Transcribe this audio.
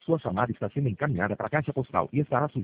Sua chamada está sendo encaminhada para a caixa postal e estará